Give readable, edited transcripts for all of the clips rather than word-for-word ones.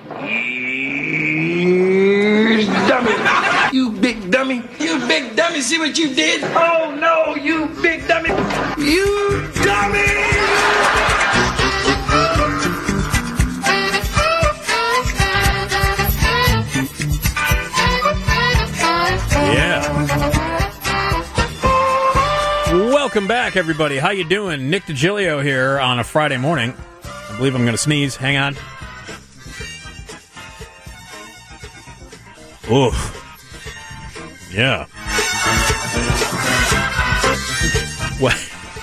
Here's dummy. You big dummy. You big dummy. See what you did? Oh, no, you big dummy. You dummy. Welcome back, everybody. How you doing? Nick DiGilio here on a Friday morning. I believe I'm going to sneeze. Hang on. Oof. Yeah. What?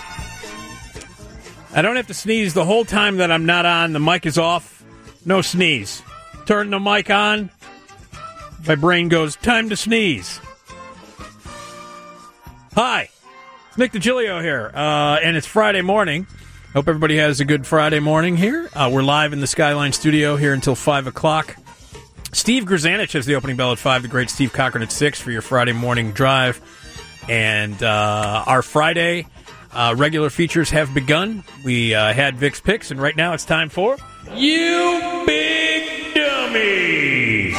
I don't have to sneeze the whole time that I'm not on. The mic is off. No sneeze. Turn the mic on. My brain goes, time to sneeze. Hi. It's Nick DiGilio here, and it's Friday morning. Hope everybody has a good Friday morning here. We're live in the Skyline studio here until 5 o'clock. Steve Grzanich has the opening bell at 5, the great Steve Cochran at 6 for your Friday morning drive. And our Friday regular features have begun. We had Vic's Picks, and right now it's time for You Big Dummy!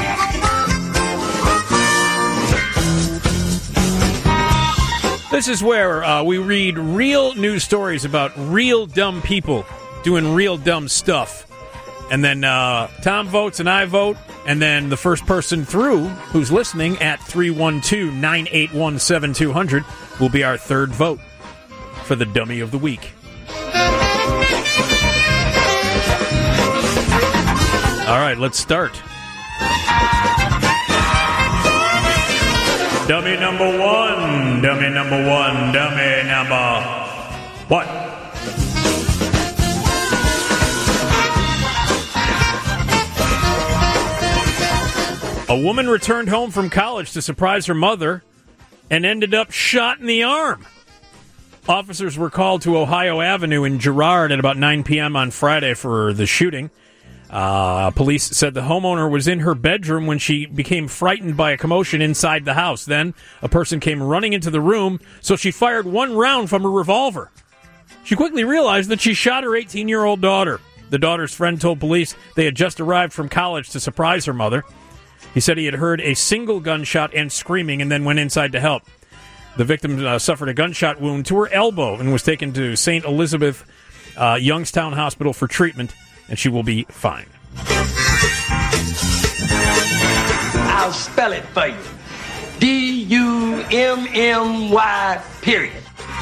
This is where we read real news stories about real dumb people doing real dumb stuff. And then Tom votes and I vote, and then the first person through who's listening at 312-981-7200 will be our third vote for the Dummy of the Week. All right, let's start. Dummy number one, dummy number one, dummy number what? A woman returned home from college to surprise her mother and ended up shot in the arm. Officers were called to Ohio Avenue in Girard at about 9 p.m. on Friday for the shooting. Police said the homeowner was in her bedroom when she became frightened by a commotion inside the house. Then a person came running into the room, so she fired one round from her revolver. She quickly realized that she shot her 18-year-old daughter. The daughter's friend told police they had just arrived from college to surprise her mother. He said he had heard a single gunshot and screaming and then went inside to help. The victim suffered a gunshot wound to her elbow and was taken to St. Elizabeth Youngstown Hospital for treatment, and she will be fine. I'll spell it for you. D-U-M-M-Y, period.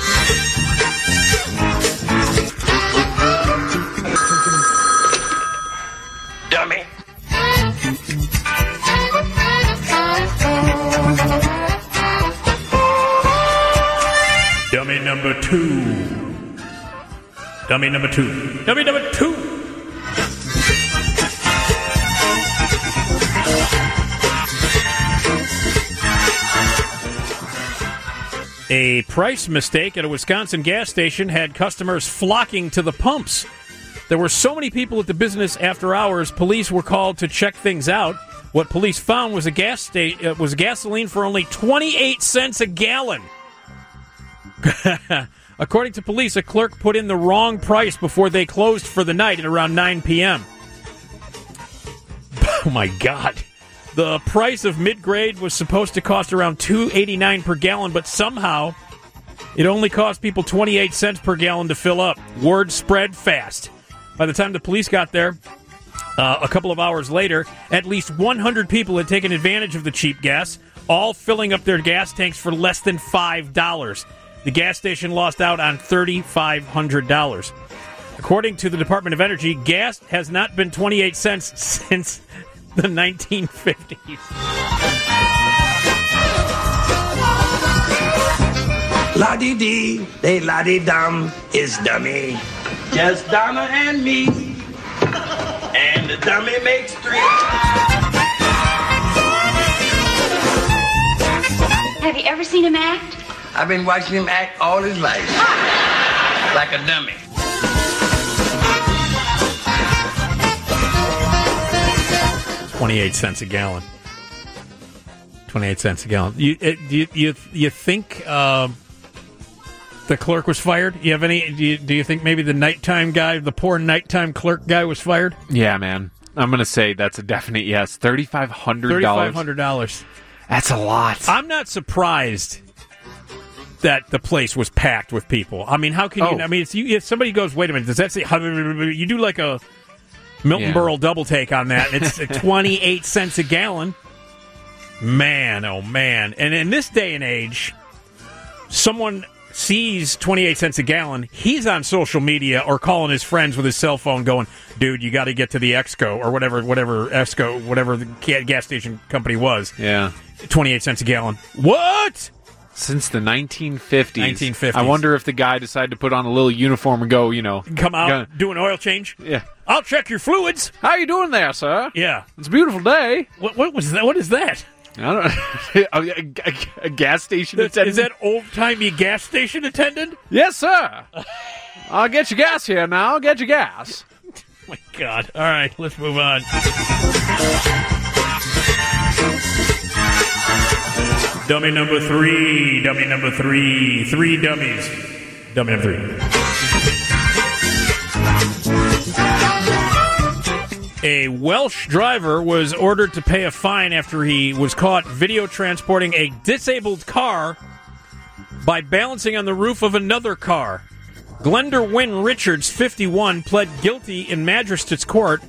Dummy. Dummy number two. Dummy number two. Dummy number two. A price mistake at a Wisconsin gas station had customers flocking to the pumps. There were so many people at the business after hours, police were called to check things out. What police found was was gasoline for only 28 cents a gallon. According to police, a clerk put in the wrong price before they closed for the night at around 9 p.m. Oh, my God. The price of mid-grade was supposed to cost around $2.89 per gallon, but somehow it only cost people 28 cents per gallon to fill up. Word spread fast. By the time the police got there, a couple of hours later, at least 100 people had taken advantage of the cheap gas, all filling up their gas tanks for less than $5. The gas station lost out on $3,500. According to the Department of Energy, gas has not been 28 cents since the 1950s. La-dee-dee, they la-dee-dum is dummy. Just Donna and me. And the dummy makes three. Have you ever seen him act? I've been watching him act all his life. Like a dummy. $0.28 a gallon. 28 cents a gallon. You think the clerk was fired? Do you think maybe the nighttime guy, the poor nighttime clerk guy, was fired? Yeah, man. I'm going to say that's a definite yes. $3,500. $3,500. That's a lot. I'm not surprised that the place was packed with people. I mean, how can you? I mean, if somebody goes, wait a minute, does that say? You do like a Milton Berle double take on that. It's 28 cents a gallon. Man, oh man! And in this day and age, someone sees 28 cents a gallon, he's on social media or calling his friends with his cell phone going, dude, you got to get to the Exco or whatever the gas station company was. Yeah. 28 cents a gallon. What? Since the 1950s. 1950s. I wonder if the guy decided to put on a little uniform and go, come out, do an oil change? Yeah. I'll check your fluids. How you doing there, sir? Yeah. It's a beautiful day. What was that? What is that? I don't know. a gas station attendant? Is that old-timey gas station attendant? Yes, sir. I'll get your gas here now. I'll get your gas. Oh, my God. All right, let's move on. Dummy number three. Three dummies. Dummy number three. A Welsh driver was ordered to pay a fine after he was caught video transporting a disabled car by balancing on the roof of another car. Glender Wynne Richards, 51, pled guilty in Magistrates Court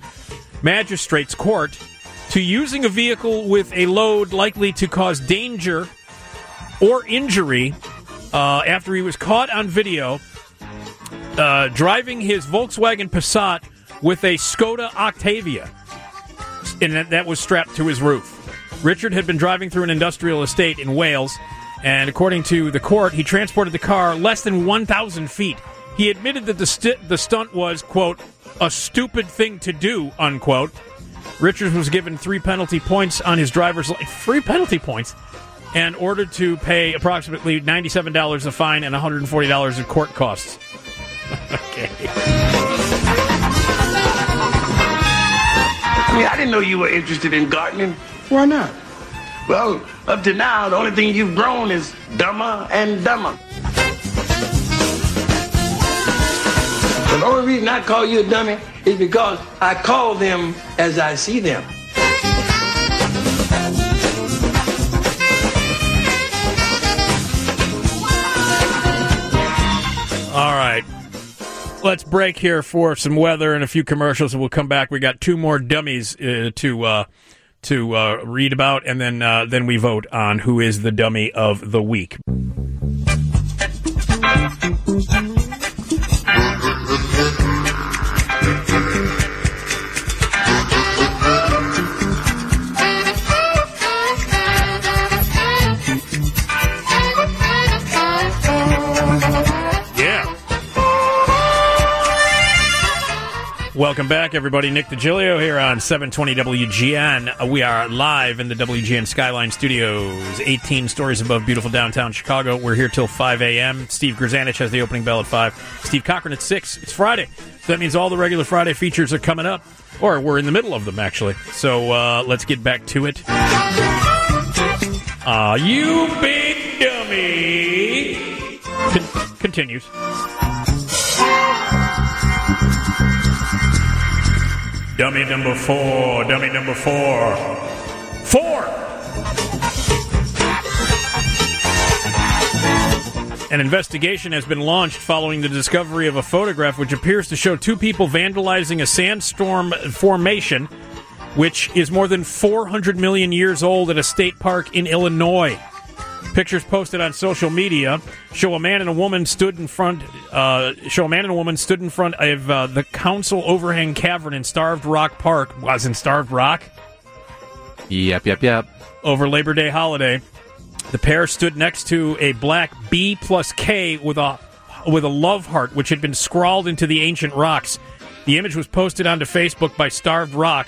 to using a vehicle with a load likely to cause danger or injury after he was caught on video driving his Volkswagen Passat with a Skoda Octavia, and that was strapped to his roof. Richard had been driving through an industrial estate in Wales, and according to the court, he transported the car less than 1,000 feet. He admitted that the stunt was, quote, a stupid thing to do, unquote. Richards was given 3 penalty points on his driver's license, 3 penalty points, and ordered to pay approximately $97 a fine and $140 in court costs. Okay. I mean, I didn't know you were interested in gardening. Why not? Well, up to now, the only thing you've grown is dumber and dumber. The only reason I call you a dummy is because I call them as I see them. All right. Let's break here for some weather and a few commercials, and we'll come back. We got 2 more dummies to read about, and then we vote on who is the dummy of the week. Welcome back, everybody. Nick DiGilio here on 720 WGN. We are live in the WGN Skyline Studios, 18 stories above beautiful downtown Chicago. We're here till 5 a.m. Steve Grzanich has the opening bell at 5. Steve Cochran at 6. It's Friday, so that means all the regular Friday features are coming up. Or we're in the middle of them, actually. So let's get back to it. You big dummy! Continues. Dummy number 4. Dummy number 4. 4! An investigation has been launched following the discovery of a photograph which appears to show 2 people vandalizing a sandstorm formation, which is more than 400 million years old at a state park in Illinois. Pictures posted on social media show a man and a woman stood in front of the Council Overhang Cavern in Starved Rock Park. Was in Starved Rock? Yep. Over Labor Day holiday, the pair stood next to a black B+K with a love heart, which had been scrawled into the ancient rocks. The image was posted onto Facebook by Starved Rock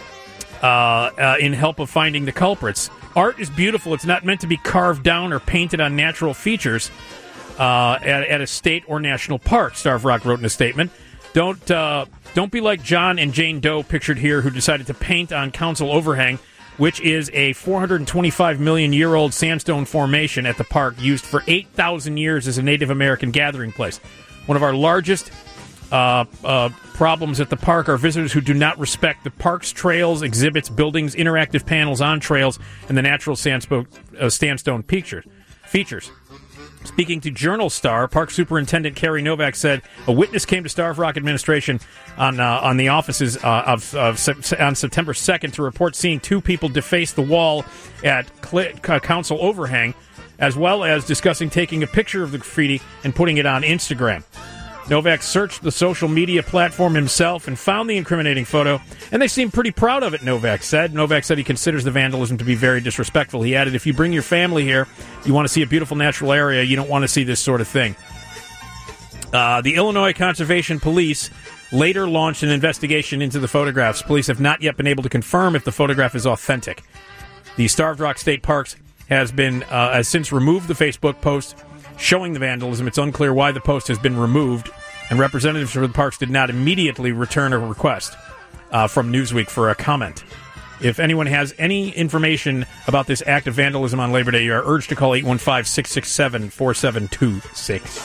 in help of finding the culprits. Art is beautiful. It's not meant to be carved down or painted on natural features at a state or national park, Starved Rock wrote in a statement. Don't be like John and Jane Doe pictured here, who decided to paint on Council Overhang, which is a 425-million-year-old sandstone formation at the park used for 8,000 years as a Native American gathering place. One of our largest problems at the park are visitors who do not respect the park's trails, exhibits, buildings, interactive panels on trails, and the natural sandstone features. Speaking to Journal Star, Park Superintendent Carrie Novak said a witness came to Starved Rock administration on the offices on September 2nd to report seeing two people deface the wall at Council Overhang, as well as discussing taking a picture of the graffiti and putting it on Instagram. Novak searched the social media platform himself and found the incriminating photo, and they seem pretty proud of it, Novak said. Novak said he considers the vandalism to be very disrespectful. He added, if you bring your family here, you want to see a beautiful natural area, you don't want to see this sort of thing. The Illinois Conservation Police later launched an investigation into the photographs. Police have not yet been able to confirm if the photograph is authentic. The Starved Rock State Parks has since removed the Facebook post showing the vandalism. It's unclear why the post has been removed, and representatives from the parks did not immediately return a request from Newsweek for a comment. If anyone has any information about this act of vandalism on Labor Day, you are urged to call 815-667-4726.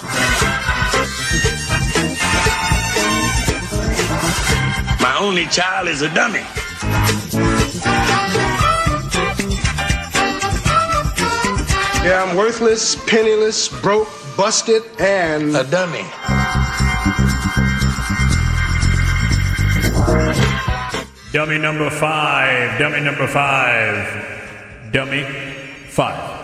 My only child is a dummy. Yeah, I'm worthless, penniless, broke, busted, and a dummy. Dummy number 5. Dummy number 5. Dummy 5.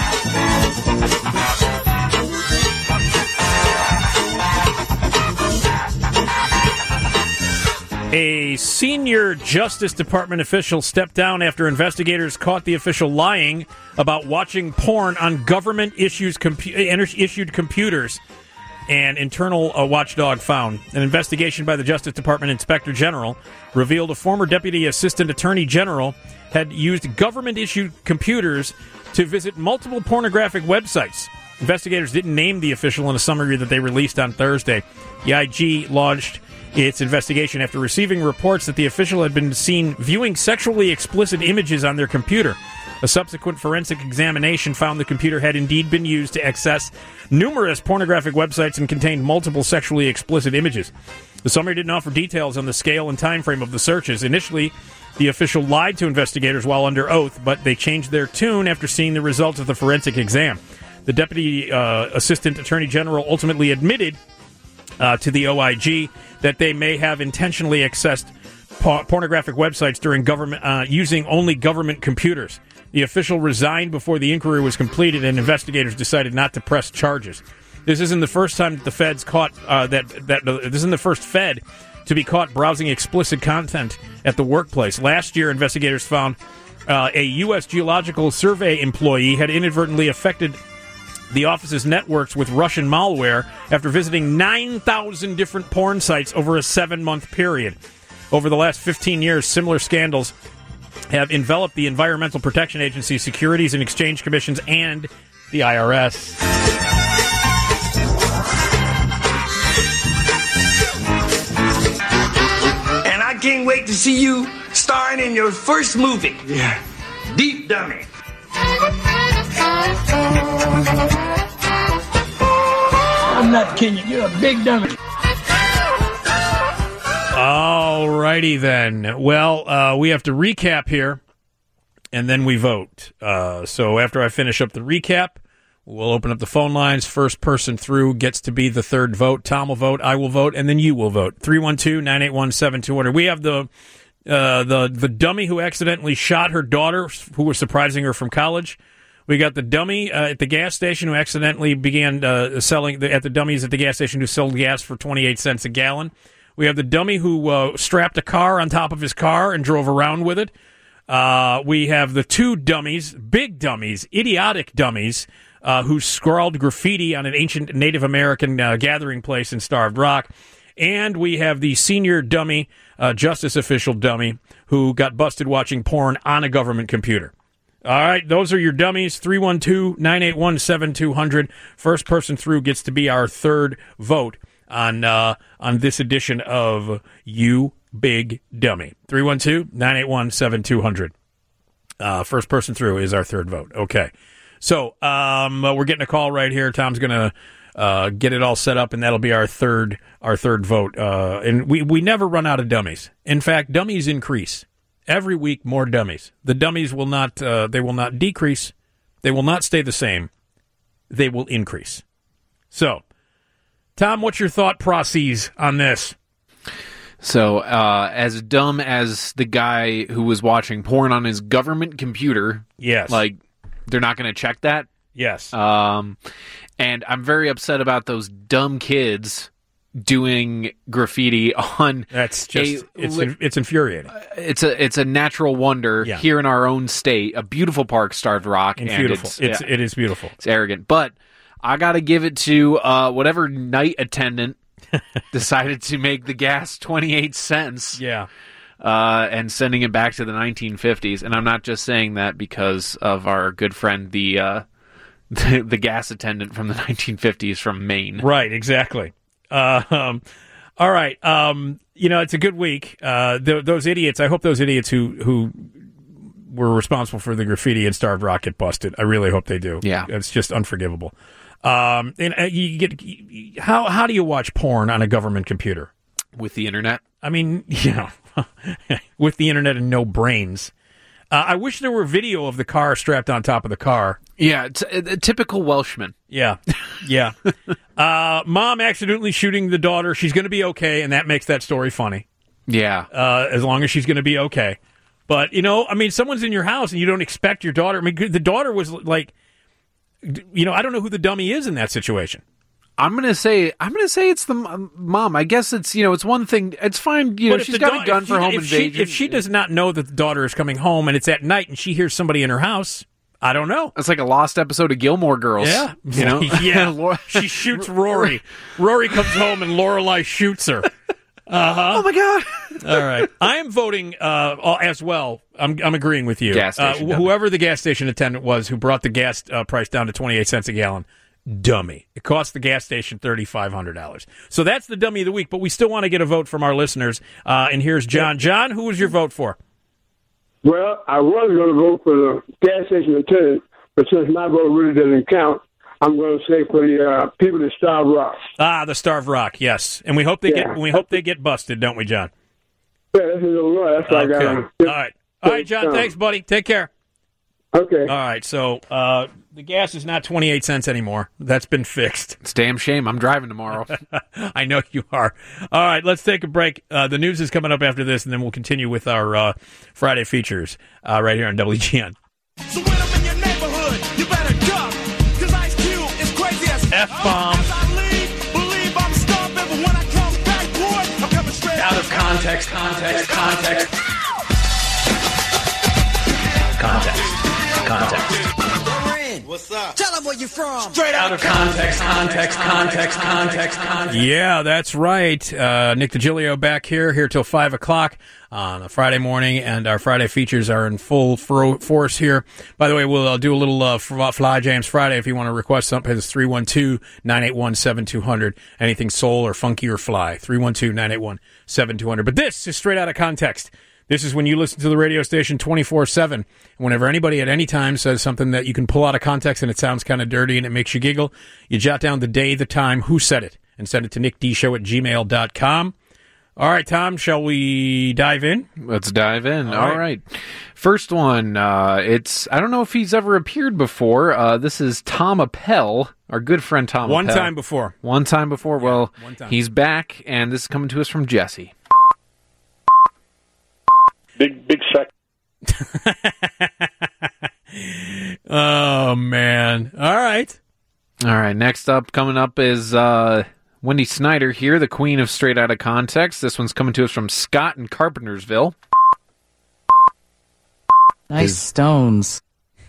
A senior Justice Department official stepped down after investigators caught the official lying about watching porn on government-issued computers. An internal watchdog found. An investigation by the Justice Department Inspector General revealed a former Deputy Assistant Attorney General had used government-issued computers to visit multiple pornographic websites. Investigators didn't name the official in a summary that they released on Thursday. The IG launched its investigation after receiving reports that the official had been seen viewing sexually explicit images on their computer. A subsequent forensic examination found the computer had indeed been used to access numerous pornographic websites and contained multiple sexually explicit images. The summary didn't offer details on the scale and time frame of the searches. Initially, the official lied to investigators while under oath, but they changed their tune after seeing the results of the forensic exam. The Deputy Assistant Attorney General ultimately admitted to the OIG that they may have intentionally accessed pornographic websites during using only government computers. The official resigned before the inquiry was completed, and investigators decided not to press charges. This isn't the first time that the feds caught this isn't the first Fed to be caught browsing explicit content at the workplace. Last year, investigators found a U.S. Geological Survey employee had inadvertently affected the office's networks with Russian malware after visiting 9,000 different porn sites over a 7-month period. Over the last 15 years, similar scandals have enveloped the Environmental Protection Agency, Securities and Exchange Commissions, and the IRS. And I can't wait to see you starring in your first movie. yeah. Deep Dummy. I'm not kidding you. You're a big dummy. All righty then. Well, we have to recap here, and then we vote. So after I finish up the recap, we'll open up the phone lines. First person through gets to be the third vote. Tom will vote, I will vote, and then you will vote. 312-981-7200. We have the dummy who accidentally shot her daughter, who was surprising her from college. We got the dummy at the gas station who accidentally began selling at the dummies at the gas station who sold gas for 28 cents a gallon. We have the dummy who strapped a car on top of his car and drove around with it. We have the two dummies, big dummies, idiotic dummies, who scrawled graffiti on an ancient Native American gathering place in Starved Rock. And we have the senior dummy, justice official dummy, who got busted watching porn on a government computer. All right, those are your dummies. 312-981-7200. First person through gets to be our third vote on this edition of You Big Dummy. 312-981-7200. First person through is our third vote. Okay. So we're getting a call right here. Tom's going to get it all set up, and that'll be our third vote. And we never run out of dummies. In fact, dummies increase every week. More dummies. The dummies will not decrease. They will not stay the same. They will increase. So, Tom, what's your thought process on this? So, as dumb as the guy who was watching porn on his government computer, yes, like they're not going to check that. Yes. And I'm very upset about those dumb kids doing graffiti on. That's just it's infuriating. It's a natural wonder here in our own state. A beautiful park, Starved Rock, and beautiful. It is beautiful. It's arrogant, but I got to give it to whatever night attendant decided to make the gas 28 cents. Yeah. And sending it back to the 1950s. And I'm not just saying that because of our good friend, the gas attendant from the 1950s from Maine. Right, exactly. All right. It's a good week. Those idiots, I hope those idiots who were responsible for the graffiti and Starved Rock get busted. I really hope they do. Yeah. It's just unforgivable. And you get how do you watch porn on a government computer? With the internet? I mean, with the internet and no brains. I wish there were video of the car strapped on top of the car. Yeah, it's a typical Welshman. Yeah. Mom accidentally shooting the daughter. She's going to be okay, and that makes that story funny. Yeah. As long as she's going to be okay. But, someone's in your house and you don't expect your daughter. I mean, the daughter was like, I don't know who the dummy is in that situation. I'm gonna say it's the mom. I guess it's it's one thing. It's fine. She's got a gun for home invasion. If she does not know that the daughter is coming home and it's at night and she hears somebody in her house, I don't know. It's like a lost episode of Gilmore Girls. Yeah, yeah. She shoots Rory. Rory comes home and Lorelai shoots her. Oh my God! All right, I am voting as well. I'm agreeing with you. Gas station whoever the gas station attendant was who brought the gas price down to 28 cents a gallon. Dummy. It cost the gas station $3,500. So that's the dummy of the week, but we still want to get a vote from our listeners. And here's John. John, who was your vote for? Well, I was going to vote for the gas station attendant, but since my vote really doesn't count, I'm going to say for the people at Starved Rock. The Starved Rock, yes. And we hope they get busted, don't we, John? Yeah, that's a little right. That's okay. All right, John, thanks, buddy. Take care. Okay. All right, so the gas is not 28 cents anymore. That's been fixed. It's a damn shame. I'm driving tomorrow. I know you are. All right, let's take a break. The news is coming up after this, and then we'll continue with our Friday features right here on WGN. So when I'm in your neighborhood, you better duck, because Ice Cube is crazy as F-bomb. As I leave, believe I'm stomping, but when I come back, boy, I'm coming straight Out of context. What's up? Tell them where you from. Straight out of context. Yeah, that's right. Nick DiGilio back here till 5 o'clock on a Friday morning, and our Friday features are in full force here. By the way, we'll do a little Fly Jams Friday if you want to request something. It's 312-981-7200. Anything soul or funky or fly. 312-981-7200. But this is Straight Out of Context. This is when you listen to the radio station 24/7. Whenever anybody at any time says something that you can pull out of context and it sounds kind of dirty and it makes you giggle, you jot down the day, the time, who said it, and send it to nickdshow@gmail.com. All right, Tom, shall we dive in? Let's dive in. All right. First one, I don't know if he's ever appeared before. This is Tom Appel, our good friend Tom One Appel. time before. One time before? Yeah, well, one time. He's back, and this is coming to us from Jesse. Big sack. Oh, man. All right. All right, next up, coming up is Wendy Snyder here, the queen of Straight Outta Context. This one's coming to us from Scott in Carpentersville. Nice stones.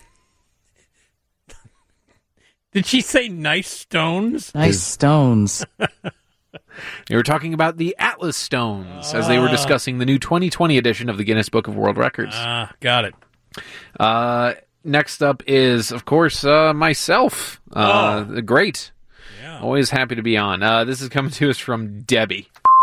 Did she say nice stones? Nice stones. They were talking about the Atlas Stones as they were discussing the new 2020 edition of the Guinness Book of World Records. Got it. Next up is, of course, myself. Great. Yeah. Always happy to be on. This is coming to us from Debbie.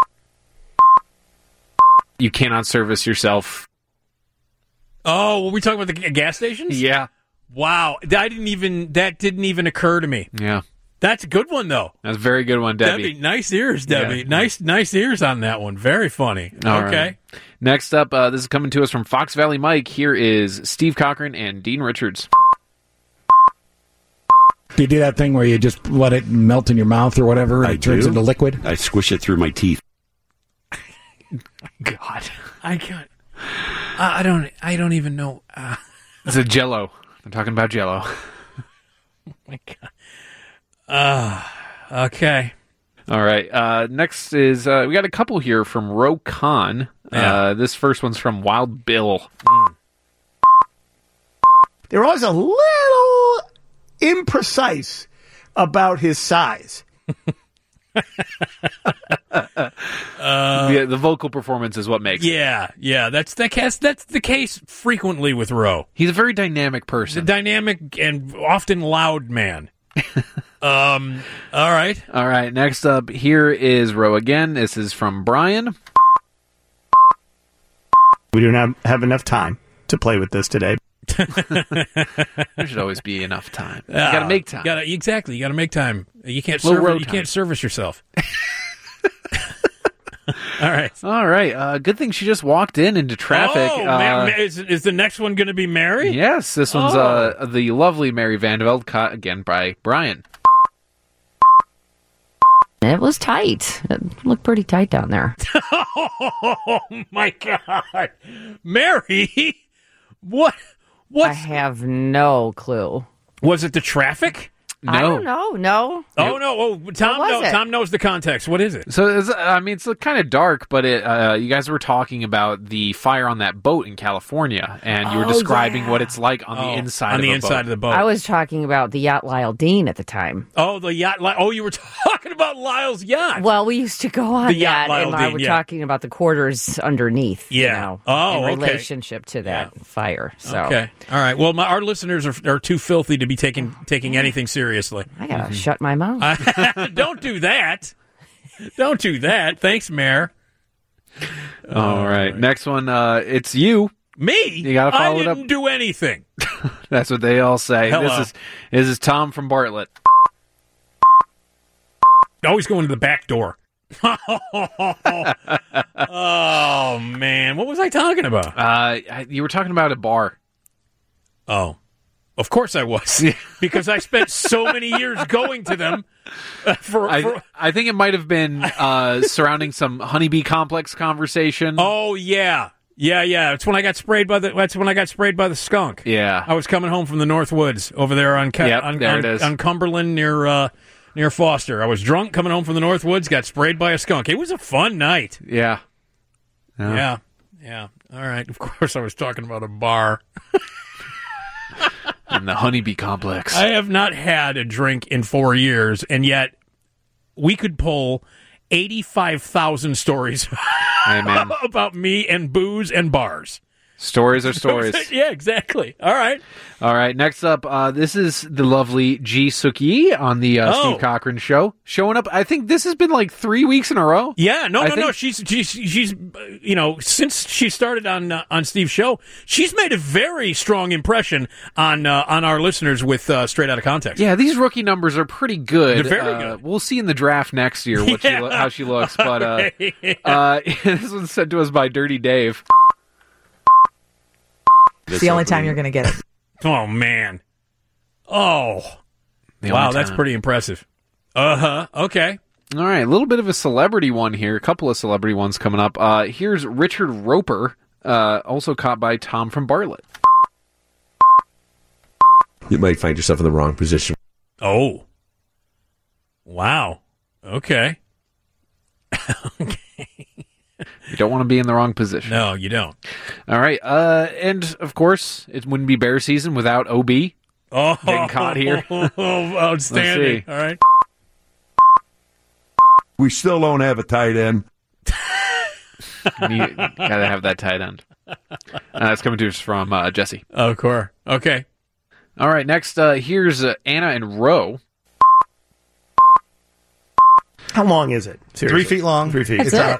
You cannot service yourself. Oh, were we talking about the gas stations? Yeah. Wow. That didn't even occur to me. Yeah. That's a good one, though. That's a very good one, Debbie. Nice ears, Debbie. Yeah. Nice ears on that one. Very funny. All okay. right. Next up, this is coming to us from Fox Valley Mike. Here is Steve Cochran and Dean Richards. Do you do that thing where you just let it melt in your mouth or whatever and it turns into liquid? I squish it through my teeth. God. I can't. I don't even know. It's a Jell-O. I'm talking about Jell-O. Oh, my God. Okay. All right. Next is, we got a couple here from Ro Khan. Yeah. This first one's from Wild Bill. They were always a little imprecise about his size. The vocal performance is what makes it. Yeah. That's the case frequently with Ro. He's a very dynamic He's a person. dynamic and often loud man. All right. All right. Next up, here is Ro again. This is from Brian. We don't have enough time to play with this today. There should always be enough time. You got to make time. Exactly. You got to make time. You can't service yourself. All right. Good thing she just walked into traffic. Oh, is the next one going to be Mary? Yes, this one's the lovely Mary Vandeveld, caught again by Brian. It was tight. It looked pretty tight down there. Oh, my God. Mary? What? I have no clue. Was it the traffic? No. I don't know. No. Oh, no. Oh, Tom knows the context. What is it? So, it's kind of dark, but you guys were talking about the fire on that boat in California, and you were describing what it's like on the inside of the boat. I was talking about the yacht Lyle Dean at the time. Oh, the yacht. Oh, you were talking about Lyle's yacht. Well, we used to go on the yacht that, Lyle and Dean, I was talking about the quarters underneath. Yeah. In relationship to that fire. So. Okay. All right. Well, our listeners are too filthy to be taking anything seriously. I gotta shut my mouth. Don't do that. Don't do that. Thanks, Mayor. All right. Next one, it's you. Me? You gotta follow it up. I didn't do anything. That's what they all say. Hello. This is Tom from Bartlett. Always going to the back door. Oh, man. What was I talking about? You were talking about a bar. Oh. Of course I was, because I spent so many years going to them. I think it might have been surrounding some honeybee complex conversation. Oh yeah. It's when I got sprayed by the skunk. Yeah, I was coming home from the North Woods over there on Cumberland near Foster. I was drunk coming home from the North Woods, got sprayed by a skunk. It was a fun night. Yeah. All right. Of course, I was talking about a bar. In the honeybee complex. I have not had a drink in 4 years, and yet we could pull 85,000 stories about me and booze and bars. Stories are stories. Yeah, exactly. All right. Next up, this is the lovely Ji Suk-yi on the Steve Cochran show. Showing up, I think this has been like 3 weeks in a row. Yeah, no. She's since she started on Steve's show, she's made a very strong impression on our listeners with Straight Outta Context. Yeah, these rookie numbers are pretty good. They're very good. We'll see in the draft next year how she looks. But this one's sent to us by Dirty Dave. It's the only time you're going to get it. Oh, man. Oh. Wow, that's pretty impressive. Okay. All right, a little bit of a celebrity one here. A couple of celebrity ones coming up. Here's Richard Roper, also caught by Tom from Bartlett. You might find yourself in the wrong position. Oh. Wow. Okay. You don't want to be in the wrong position. No, you don't. All right. And, of course, it wouldn't be bear season without OB getting caught here. Outstanding. All right. We still don't have a tight end. You got to have that tight end. That's coming to us from Jesse. Oh, cool. Okay. All right. Next, here's Anna and Ro. How long is it? Seriously. 3 feet long. 3 feet. That's it.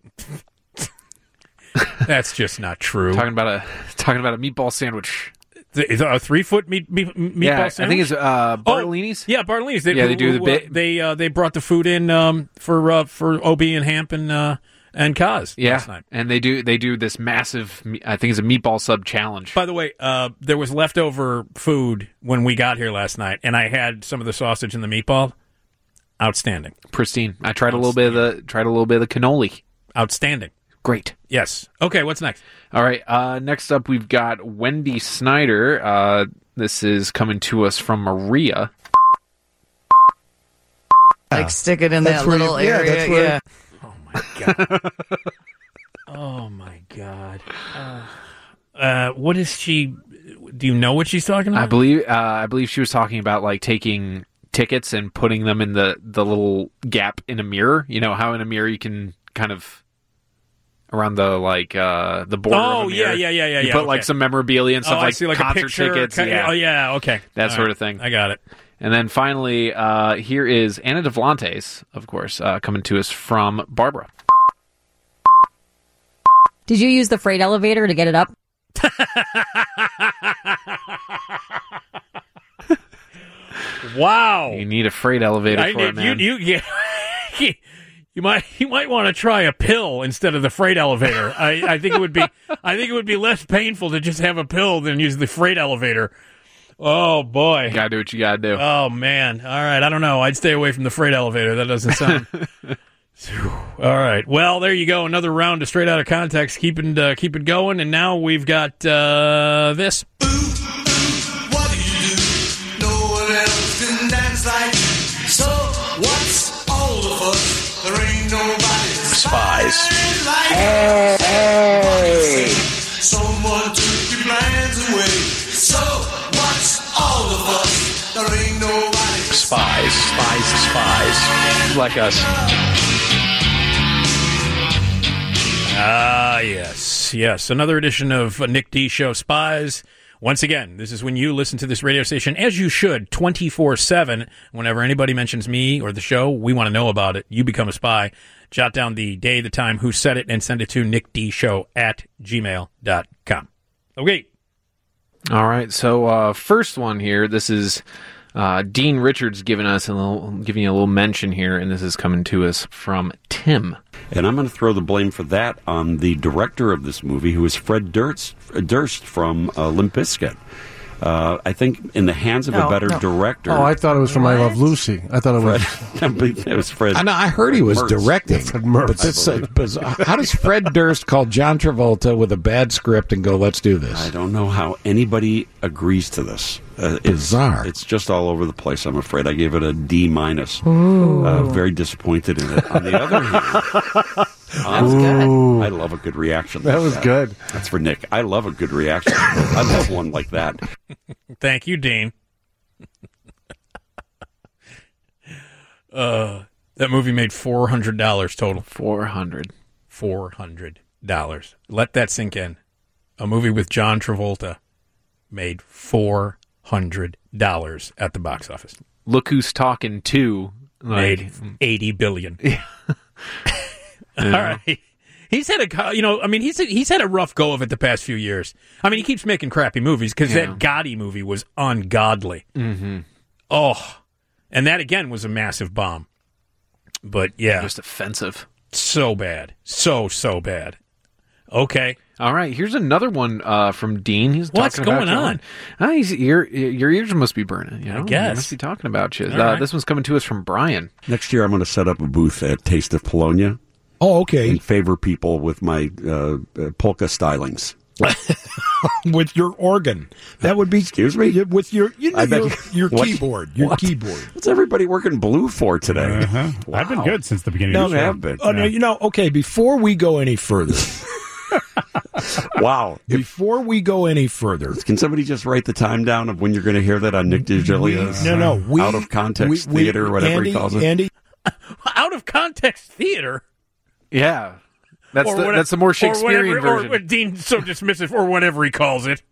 That's just not true. Talking about a meatball sandwich. A 3-foot meatball Yeah, sandwich? I think it's Bartolini's. Yeah, Bartolini's. They do the bit. They brought the food in for OB and Hamp and Kaz last night. And they do this massive, I think it's a meatball sub challenge. By the way, there was leftover food when we got here last night, and I had some of the sausage and the meatball. Outstanding, pristine. I tried a little bit of the cannoli. Outstanding, great. Yes. Okay, what's next? All right. Next up, we've got Wendy Snyder. This is coming to us from Maria. Like stick it in that little area. Yeah. Oh my god. Oh my god. What is she? Do you know what she's talking about? I believe she was talking about like taking tickets and putting them in the little gap in a mirror. You know how in a mirror you can kind of around the the border. Oh of a mirror, yeah. You put like some memorabilia and stuff I see, like concert a picture, tickets. Oh yeah, okay. That sort of thing. I got it. And then finally, here is Anna Devlantes, of course, coming to us from Barbara. Did you use the freight elevator to get it up? Wow! You need a freight elevator for it, man. You might want to try a pill instead of the freight elevator. I think it would be less painful to just have a pill than use the freight elevator. Oh boy! You gotta do what you gotta do. Oh man! All right, I don't know. I'd stay away from the freight elevator. That doesn't sound. All right. Well, there you go. Another round of Straight Outta Context. Keep it going. And now we've got this. What do you do? No one else can dance like. So what's all of us? There ain't nobody Spies. like hey. Someone took your plans away. So what's all of us? There ain't nobody. Spies. Like us. Yes. Another edition of Nick D Show Spies. Once again, this is when you listen to this radio station, as you should, 24/7. Whenever anybody mentions me or the show, we want to know about it. You become a spy. Jot down the day, the time, who said it, and send it to nickdshow@gmail.com. Okay. All right. So first one here. This is Dean Richards giving you a little mention here, and this is coming to us from Tim. And I'm going to throw the blame for that on the director of this movie, who is Fred Durst from Limp Bizkit. I think in the hands of a better director. Oh, I thought it was from I Love Lucy. I thought it was. It was Fred. I know. I heard he was Mertz. directing, but this, how does Fred Durst call John Travolta with a bad script and go, "Let's do this"? I don't know how anybody agrees to this. Bizarre. It's just all over the place. I'm afraid I gave it a D-. Very disappointed in it. On the other hand, I love a good reaction. That was good. That's for Nick. I love a good reaction. I love one like that. Thank you, Dean. That movie made $400 total. $400. Let that sink in. A movie with John Travolta made $400 at the box office. Look Who's Talking 2 made $80 billion. All right. He's had he's had a rough go of it the past few years. I mean, he keeps making crappy movies because that Gotti movie was ungodly. Mm-hmm. Oh, and that again was a massive bomb. But yeah, just offensive. So bad, so bad. Okay. All right. Here's another one from Dean. He's what's talking going about on? Your ears must be burning. You know? I guess he must be talking about you. Right. This one's coming to us from Brian. Next year, I'm going to set up a booth at Taste of Polonia. Oh, okay. And favor people with my polka stylings. With your organ. That would be... Excuse me? With your keyboard. Your keyboard. What's everybody working blue for today? Uh-huh. Wow. I've been good since the beginning of the show. have been. Oh, no, okay, before we go any further... Wow. Before we go any further... Can somebody just write the time down of when you're going to hear that on Nick DiGilio's Out of Context Theater, whatever Andy, he calls it? Andy? Out of Context Theater? Yeah. That's the more Shakespearean version. Or Dean's so dismissive, or whatever he calls it.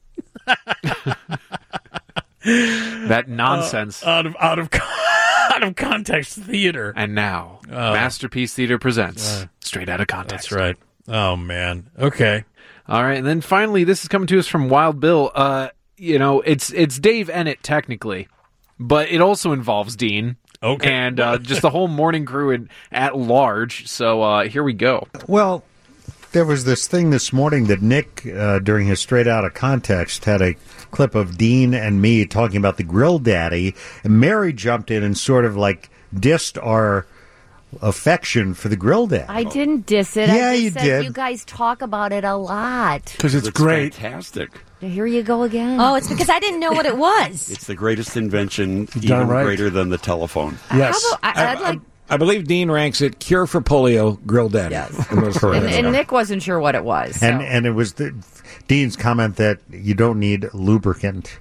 That nonsense. Out of Context Theater. And now, Masterpiece Theater presents Straight Outta Context. That's right. Oh, man. Okay. All right. And then finally, this is coming to us from Wild Bill. it's Dave Ennett technically, but it also involves Dean. Okay. And just the whole morning crew at large. So here we go. Well, there was this thing this morning that Nick, during his Straight Outta Context, had a clip of Dean and me talking about the Grill Daddy, and Mary jumped in and sort of like dissed our affection for the Grill Daddy. I didn't diss it. Yeah, I just you said did. You guys talk about it a lot. Because it's great. Fantastic. Here you go again. Oh, it's because I didn't know what it was. It's the greatest invention, Done even right. greater than the telephone. Yes. I'd like. I believe Dean ranks it cure for polio, Grill Daddy. Yes. Correct. And Nick wasn't sure what it was. So. And it was Dean's comment that you don't need lubricant.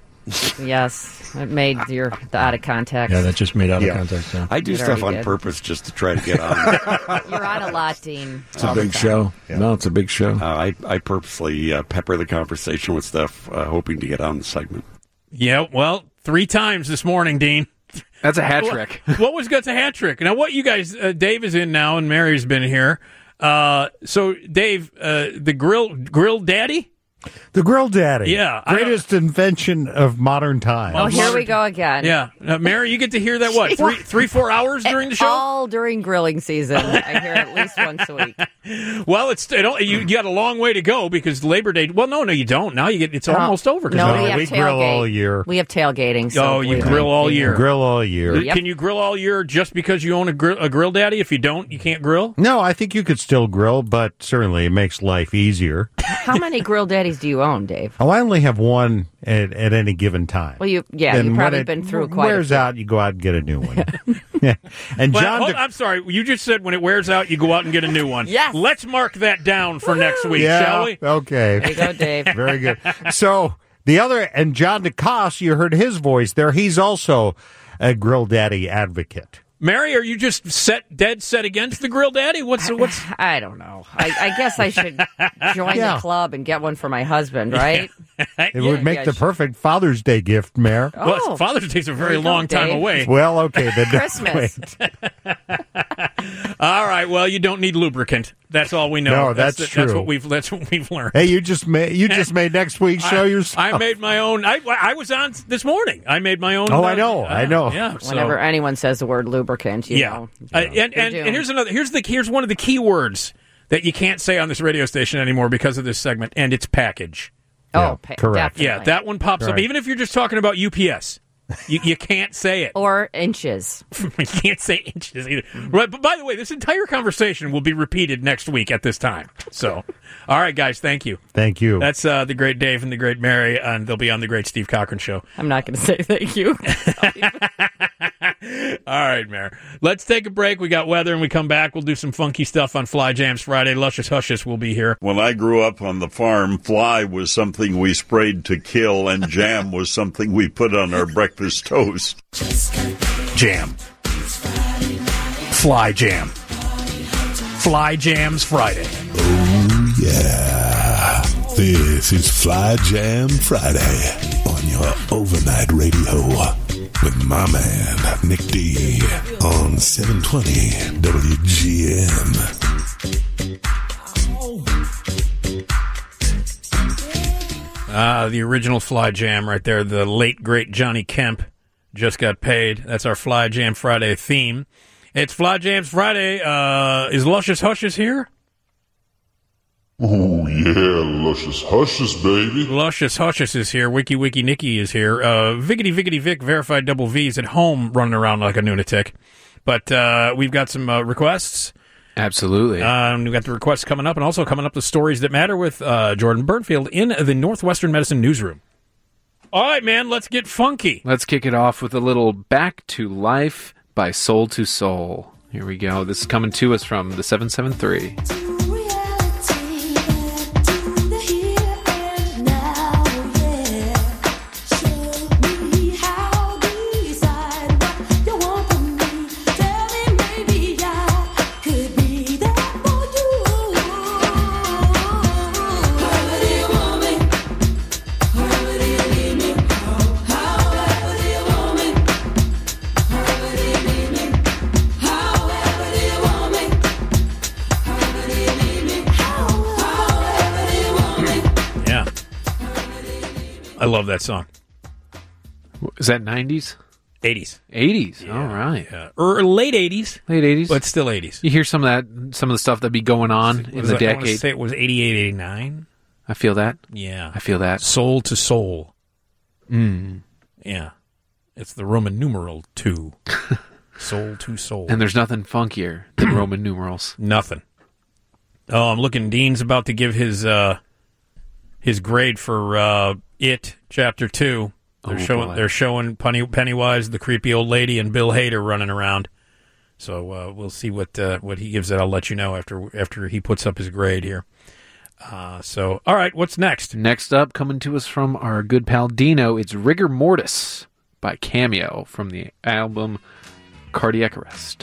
Yes, it made the out of context. Yeah, that just made out of context. Yeah. I do stuff on purpose just to try to get on. You're on a lot, Dean. It's a big show. Yeah. No, it's a big show. I purposely pepper the conversation with stuff, hoping to get on the segment. Yeah, well, 3 times this morning, Dean. That's a hat trick. That's a hat trick. Now, what you guys, Dave is in now, and Mary's been here. So, Dave, the Grill Daddy? The Grill Daddy. Yeah. Greatest invention of modern times. Oh, here we go again. Yeah. Mary, you get to hear that, what, 3-4 hours during the show? All during grilling season. I hear at least once a week. Well, you got a long way to go because Labor Day. Well, no, you don't. Now it's almost over. No, we grill all year. We have tailgating. So you grill all year. Grill all year. Yep. Can you grill all year just because you own a Grill Daddy? If you don't, you can't grill? No, I think you could still grill, but certainly it makes life easier. How many Grill Daddies do you own, Dave? Oh, I only have one at any given time. Well, you've probably been through quite a few. Wears out, you go out and get a new one. Yeah. And John, I'm sorry, you just said when it wears out, you go out and get a new one. Yes. Let's mark that down for next week, shall we? Okay. There you go, Dave. Very good. So and John DeCoste, you heard his voice there. He's also a Grill Daddy advocate. Mary, are you just dead set against the Grill Daddy? What's? I don't know. I guess I should join the club and get one for my husband, right? It would make the perfect Father's Day gift, Mayor. Well, Father's Day's a very long time away. Well, okay, then Christmas. All right. Well, you don't need lubricant. That's all we know. No, that's true. That's what we've learned. Hey, you just made next week's show yourself. I made my own. I was on this morning. I made my own. Oh, I know. Yeah. Whenever anyone says the word lubricant, you know. And here's one of the key words that you can't say on this radio station anymore because of this segment, and it's package. Correct. Definitely. Yeah, that one pops up. Even if you're just talking about UPS. You can't say it. Or inches. You can't say inches either. Right, but by the way, this entire conversation will be repeated next week at this time. So, all right, guys, thank you. Thank you. That's the great Dave and the great Mary, and they'll be on the great Steve Cochran show. I'm not going to say thank you. All right, Mary. Let's take a break. We got weather, and we come back. We'll do some funky stuff on Fly Jams Friday. Luscious Hushes will be here. When I grew up on the farm, fly was something we sprayed to kill, and jam was something we put on our breakfast toast. Jam. Fly Jam. Fly Jams Friday. Oh, yeah. This is Fly Jam Friday on your overnight radio with my man, Nick D, on 720 WGN. The original Fly Jam right there. The late, great Johnny Kemp just got paid. That's our Fly Jam Friday theme. It's Fly Jams Friday. Is Luscious Hushes here? Oh, yeah, Luscious Hushes, baby. Luscious Hushes is here. Wiki Nicky is here. Viggity Vic, verified double V's at home running around like a lunatic. But we've got some requests. Absolutely. We've got the requests coming up, and also coming up the stories that matter with Jordan Burnfield in the Northwestern Medicine Newsroom. All right, man, let's get funky. Let's kick it off with a little Back to Life by Soul to Soul. Here we go. This is coming to us from the 773. I love that song. Is that 90s? 80s. 80s. Yeah, All right. Yeah. Or late 80s. Late 80s. But still 80s. You hear some of the stuff that be going on in the I want to decade. say it was 88, 89. I feel that. Yeah. I feel that. Soul to Soul. Mm. Yeah. It's the Roman numeral 2. Soul to Soul. And there's nothing funkier than Roman numerals. Nothing. Oh, I'm looking. Dean's about to give his grade for It Chapter 2. They're showing Pennywise, the creepy old lady, and Bill Hader running around. So we'll see what he gives it. I'll let you know after he puts up his grade here. So all right, what's next? Next up, coming to us from our good pal Dino, it's Rigor Mortis by Cameo from the album Cardiac Arrest.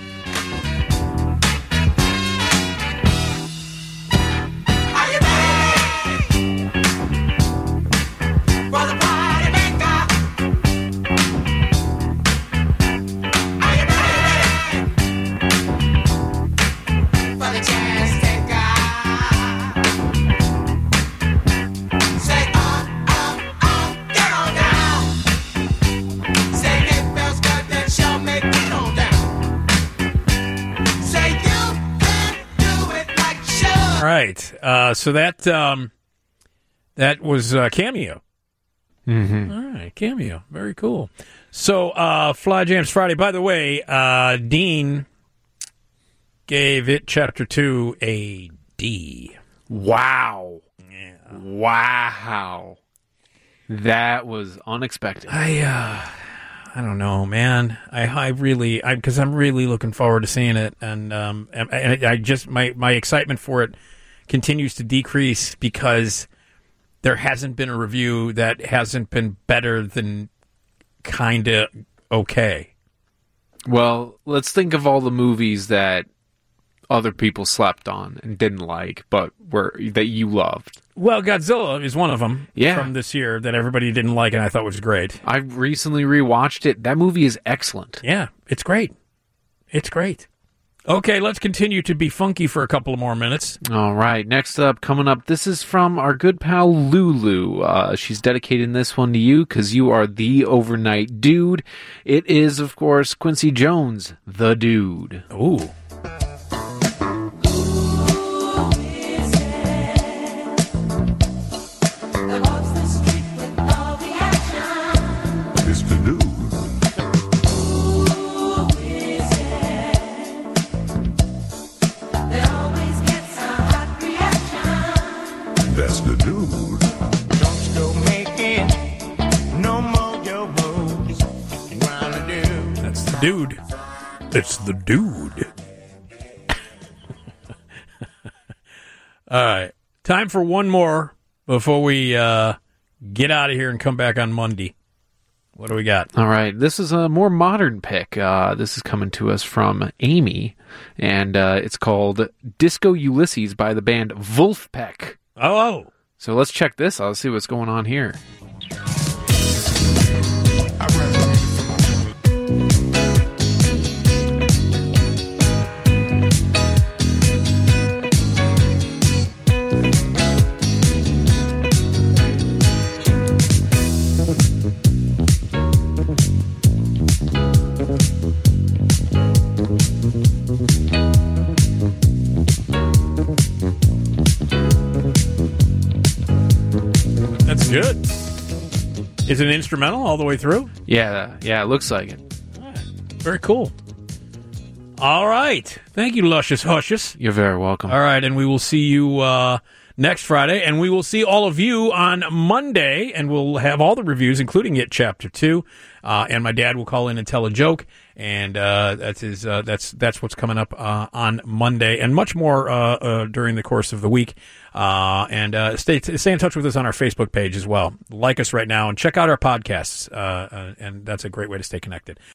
All right, so that was Cameo. Mm-hmm. All right, Cameo, very cool. So Fly Jams Friday. By the way, Dean gave It Chapter 2 a D. Wow. Yeah. Wow. That was unexpected. I don't know, man. Because I'm really looking forward to seeing it, and I just my excitement for it continues to decrease because there hasn't been a review that hasn't been better than kind of okay. Well, let's think of all the movies that other people slept on and didn't like, but that you loved. Well, Godzilla is one of them from this year that everybody didn't like and I thought was great. I recently rewatched it. That movie is excellent. Yeah, it's great. It's great. Okay, let's continue to be funky for a couple of more minutes. All right, next up, coming up, this is from our good pal Lulu. She's dedicating this one to you because you are the overnight dude. It is, of course, Quincy Jones, The Dude. Ooh. That's the dude. Don't go making no more your moves. That's the dude. It's the dude. All right. Time for one more before we get out of here and come back on Monday. What do we got? All right. This is a more modern pick. This is coming to us from Amy, and it's called Disco Ulysses by the band Wolfpack. Oh. So let's check this out. Let's see what's going on here. That's good. Is it instrumental all the way through? Yeah, it looks like it. Very cool. All right. Thank you, Luscious Hushes. You're very welcome. All right, and we will see you next Friday, and we will see all of you on Monday, and we'll have all the reviews, including It Chapter 2, and my dad will call in and tell a joke, and that's what's coming up on Monday, and much more during the course of the week. And stay in touch with us on our Facebook page as well. Like us right now, and check out our podcasts, and that's a great way to stay connected.